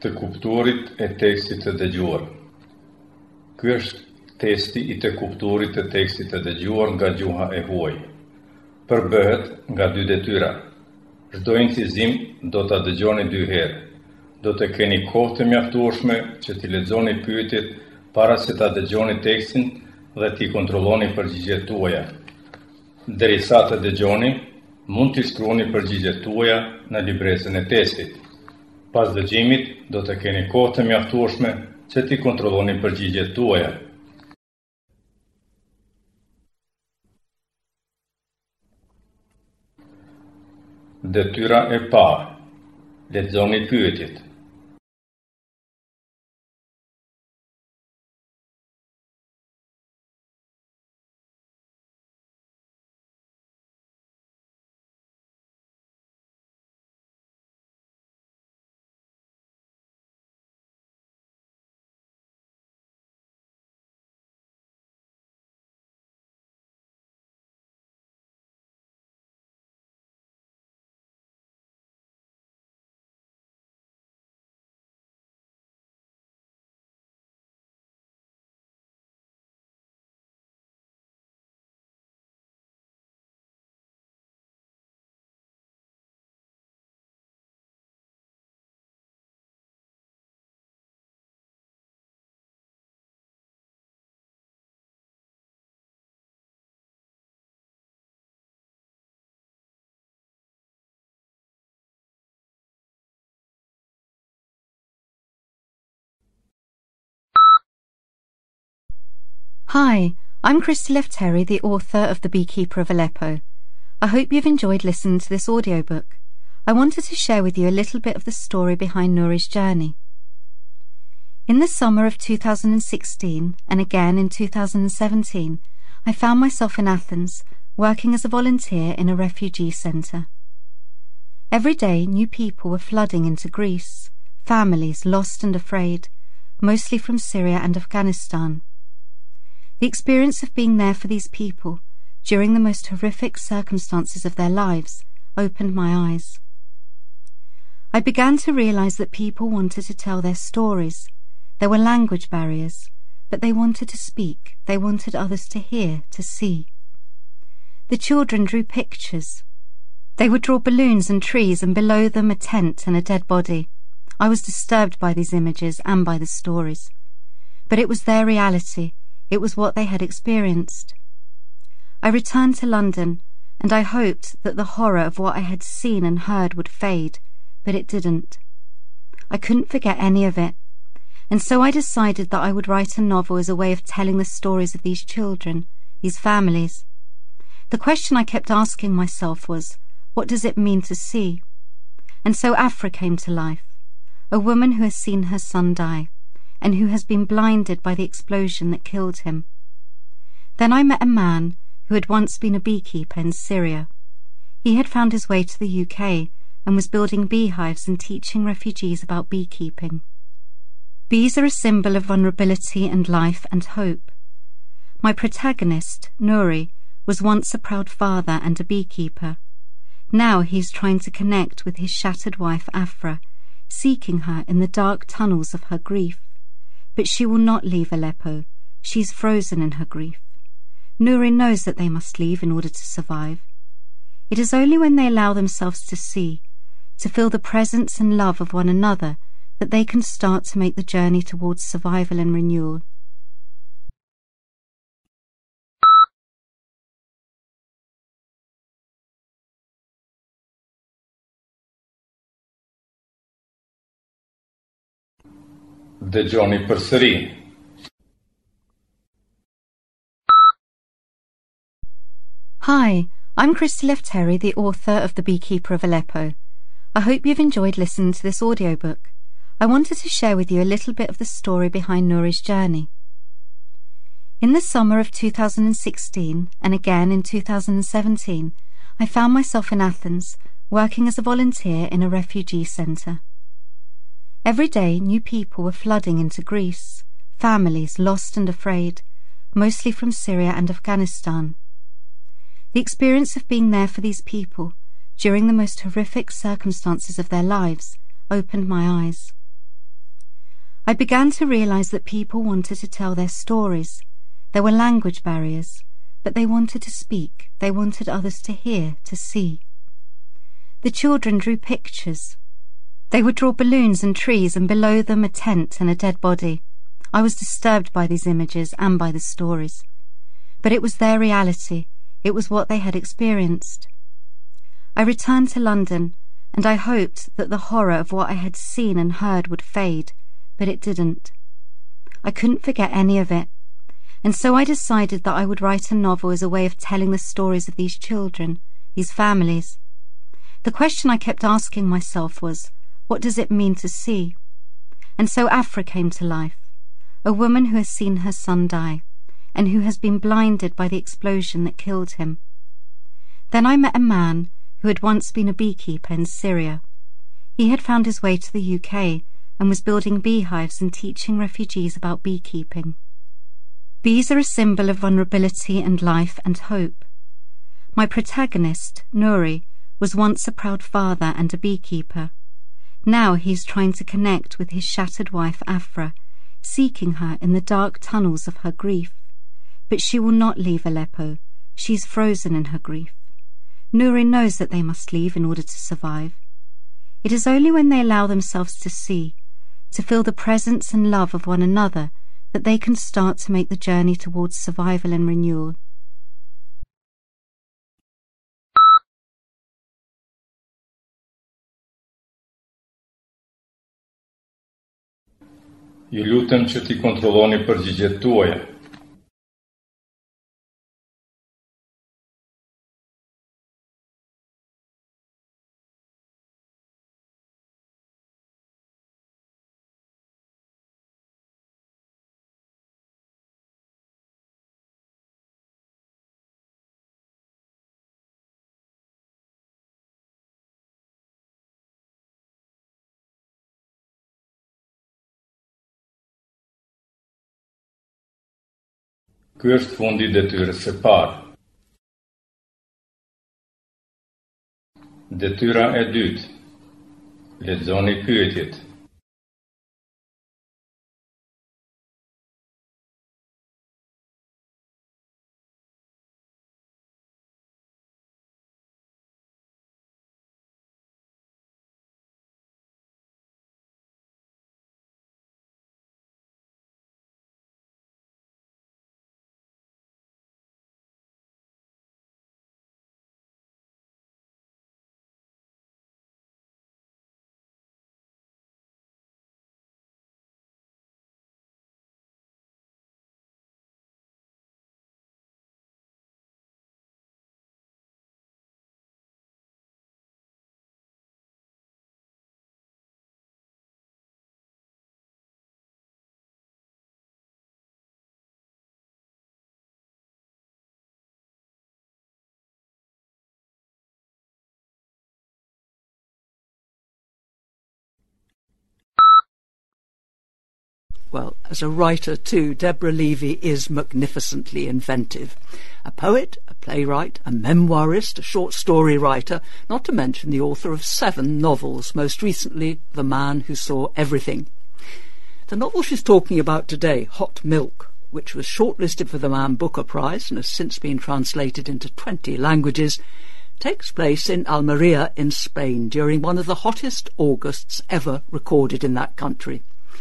të kuptuarit e tekstit të dëgjuar. Ky është testi i të kuptuarit të tekstit të dëgjuar nga gjuha e huaj. Përbëhet nga dy detyra. Çdo incizim do ta dëgjoni 2 herë. Do të keni kohë të mjaftueshme që t'i lexoni pyetjet para se ta dëgjoni tekstin dhe t'i kontrolloni përgjigjet tuaja. Derisa të dëgjoni, mund t'i shkruani përgjigjet tuaja në libresën e testit. Pas dëgjimit, do të keni kohë të mjaftueshme që t'i kontrolloni përgjigjet tuaja. Detyra e parë. Lexoni pyetjet. Hi, I'm Christy Lefteri, the author of The Beekeeper of Aleppo. I hope you've enjoyed listening to this audiobook. I wanted to share with you a little bit of the story behind Nouri's journey. In the summer of 2016, and again in 2017, I found myself in Athens, working as a volunteer in a refugee centre. Every day, new people were flooding into Greece, families lost and afraid, mostly from Syria and Afghanistan. The experience of being there for these people during the most horrific circumstances of their lives opened my eyes. I began to realize that people wanted to tell their stories. There were language barriers, but they wanted to speak. They wanted others to hear, to see. The children drew pictures. They would draw balloons and trees, and below them a tent and a dead body. I was disturbed by these images and by the stories. But it was their reality. It was what they had experienced. I returned to London, and I hoped that the horror of what I had seen and heard would fade, but it didn't. I couldn't forget any of it, and so I decided that I would write a novel as a way of telling the stories of these children, these families. The question I kept asking myself was, what does it mean to see? And so Afra came to life, a woman who has seen her son die, and who has been blinded by the explosion that killed him. Then I met a man who had once been a beekeeper in Syria. He had found his way to the UK and was building beehives and teaching refugees about beekeeping. Bees are a symbol of vulnerability and life and hope. My protagonist, Nouri, was once a proud father and a beekeeper. Now he is trying to connect with his shattered wife Afra, seeking her in the dark tunnels of her grief. But she will not leave Aleppo. She is frozen in her grief. Nouri knows that they must leave in order to survive. It is only when they allow themselves to see, to feel the presence and love of one another, that they can start to make the journey towards survival and renewal. Dëgjoni përsëri. Hi, I'm Christy Lefteri, the author of The Beekeeper of Aleppo. I hope you've enjoyed listening to this audiobook. I wanted to share with you a little bit of the story behind Nouri's journey. In the summer of 2016, and again in 2017, I found myself in Athens, working as a volunteer in a refugee centre. Every day, new people were flooding into Greece, families lost and afraid, mostly from Syria and Afghanistan. The experience of being there for these people during the most horrific circumstances of their lives opened my eyes. I began to realize that people wanted to tell their stories. There were language barriers, but they wanted to speak. They wanted others to hear, to see. The children drew pictures. They would draw balloons and trees, and below them a tent and a dead body. I was disturbed by these images and by the stories. But it was their reality. It was what they had experienced. I returned to London, and I hoped that the horror of what I had seen and heard would fade, but it didn't. I couldn't forget any of it, and so I decided that I would write a novel as a way of telling the stories of these children, these families. The question I kept asking myself was, what does it mean to see? And so Afra came to life, a woman who has seen her son die, and who has been blinded by the explosion that killed him. Then I met a man who had once been a beekeeper in Syria. He had found his way to the UK and was building beehives and teaching refugees about beekeeping. Bees are a symbol of vulnerability and life and hope. My protagonist, Nuri, was once a proud father and a beekeeper. Now he is trying to connect with his shattered wife Afra, seeking her in the dark tunnels of her grief. But she will not leave Aleppo. She is frozen in her grief. Nuri knows that they must leave in order to survive. It is only when they allow themselves to see, to feel the presence and love of one another, that they can start to make the journey towards survival and renewal. Ju lutem që ti kontrolloni përgjigjet tuaja. Ky është fundi i detyrës së parë. Detyra e dytë. Lexoni pyetjet. Well, as a writer too, Deborah Levy is magnificently inventive. A poet, a playwright, a memoirist, a short story writer, not to mention the author of 7 novels, most recently The Man Who Saw Everything. The novel she's talking about today, Hot Milk, which was shortlisted for the Man Booker Prize and has since been translated into 20 languages, takes place in Almeria in Spain during one of the hottest Augusts ever recorded in that country.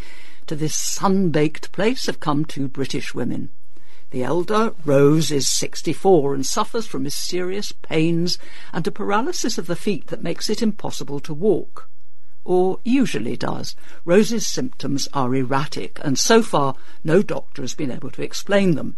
To this sun-baked place have come 2 British women. The elder, Rose, is 64 and suffers from mysterious pains and a paralysis of the feet that makes it impossible to walk. Or usually does. Rose's symptoms are erratic, and so far no doctor has been able to explain them.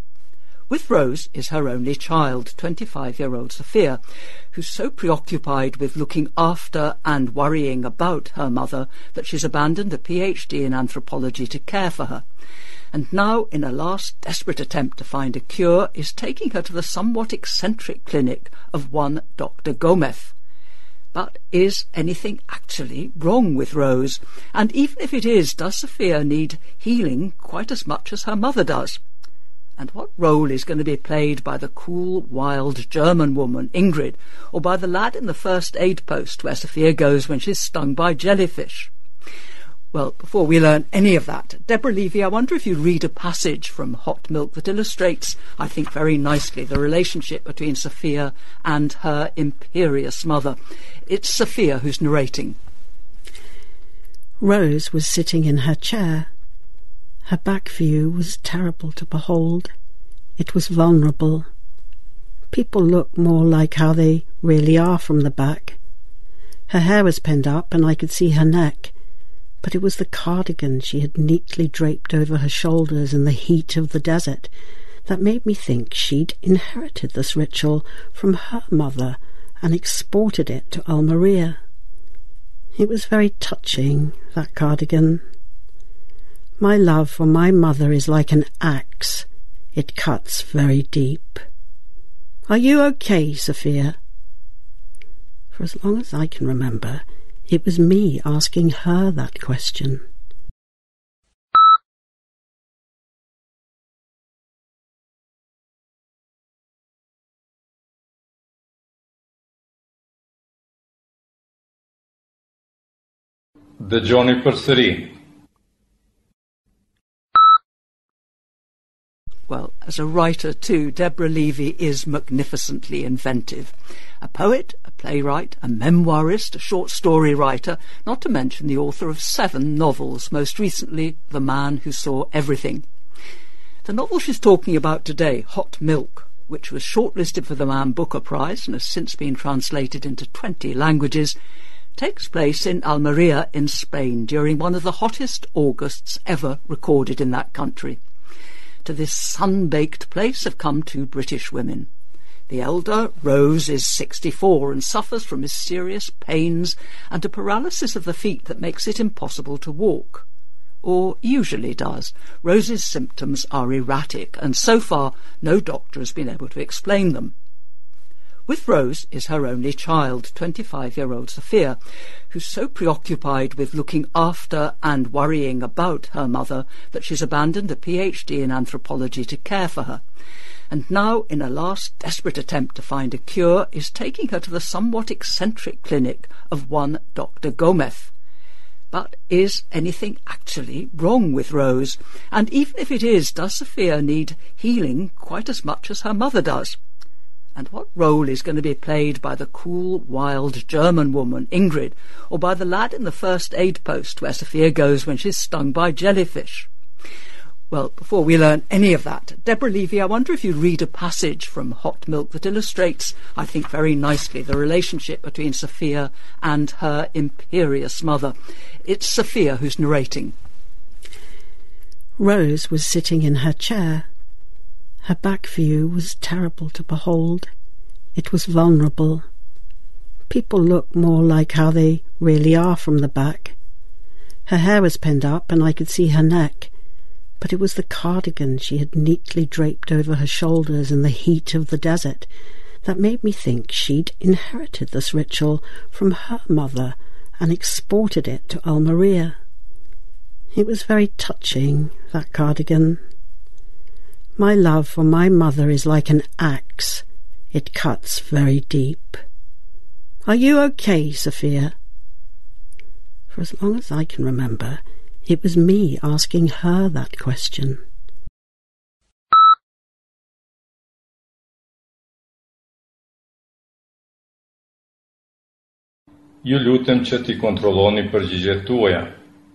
With Rose is her only child, 25-year-old Sophia, who's so preoccupied with looking after and worrying about her mother that she's abandoned a PhD in anthropology to care for her, and now, in a last desperate attempt to find a cure, is taking her to the somewhat eccentric clinic of one Dr. Gomez. But is anything actually wrong with Rose? And even if it is, does Sophia need healing quite as much as her mother does? And what role is going to be played by the cool, wild German woman, Ingrid, or by the lad in the first aid post where Sophia goes when she's stung by jellyfish? Well, before we learn any of that, Deborah Levy, I wonder if you'd read a passage from Hot Milk that illustrates, I think very nicely, the relationship between Sophia and her imperious mother. It's Sophia who's narrating. Rose was sitting in her chair. Her back view was terrible to behold. It was vulnerable. People look more like how they really are from the back. Her hair was pinned up and I could see her neck, but it was the cardigan she had neatly draped over her shoulders in the heat of the desert that made me think she'd inherited this ritual from her mother and exported it to Almeria. It was very touching, that cardigan. My love for my mother is like an axe. It cuts very deep. Are you okay, Sophia? For as long as I can remember, it was me asking her that question. Dëgjoni përsëri. Well, as a writer too, Deborah Levy is magnificently inventive. A poet, a playwright, a memoirist, a short story writer, not to mention the author of 7 novels, most recently The Man Who Saw Everything. The novel she's talking about today, Hot Milk, which was shortlisted for the Man Booker Prize and has since been translated into 20 languages, takes place in Almeria in Spain during one of the hottest Augusts ever recorded in that country. To this sun-baked place have come 2 British women. The elder, Rose, is 64 and suffers from mysterious pains and a paralysis of the feet that makes it impossible to walk. Or usually does. Rose's symptoms are erratic, and so far no doctor has been able to explain them. With Rose is her only child, 25-year-old Sophia, who's so preoccupied with looking after and worrying about her mother that she's abandoned a PhD in anthropology to care for her, and now, in a last desperate attempt to find a cure, is taking her to the somewhat eccentric clinic of one Dr. Gomez. But is anything actually wrong with Rose? And even if it is, does Sophia need healing quite as much as her mother does? And what role is going to be played by the cool, wild German woman, Ingrid, or by the lad in the first aid post where Sophia goes when she's stung by jellyfish? Well, before we learn any of that, Deborah Levy, I wonder if you'd read a passage from Hot Milk that illustrates, I think very nicely, the relationship between Sophia and her imperious mother. It's Sophia who's narrating. Rose was sitting in her chair. Her back view was terrible to behold. It was vulnerable. People look more like how they really are from the back. Her hair was pinned up and I could see her neck, but it was the cardigan she had neatly draped over her shoulders in the heat of the desert that made me think she'd inherited this ritual from her mother and exported it to Almeria. It was very touching, that cardigan. My love for my mother is like an axe. It cuts very deep. Are you okay, Sophia? For as long as I can remember, it was me asking her that question. Ju lutem që t'i kontrolloni përgjigjet tuaja.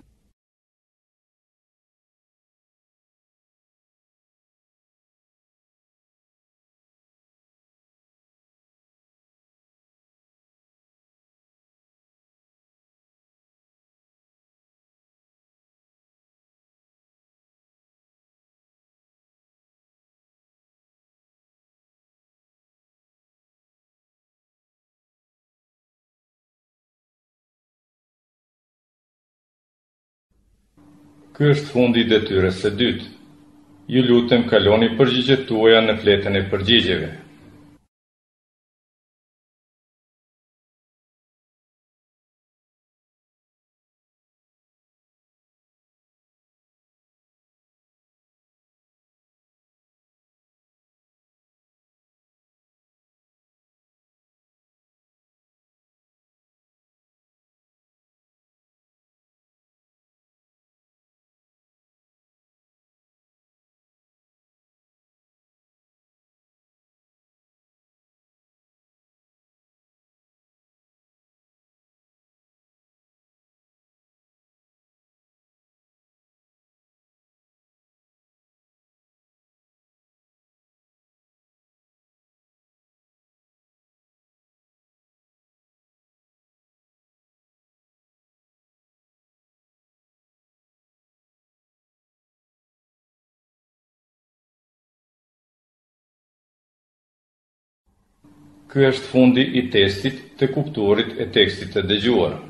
Ky është fundi i detyrës së dytë. Ju lutem kaloni përgjigjet tuaja në fletën e përgjigjeve. Ky është fundi I testit të kuptuarit e tekstit të dëgjuar.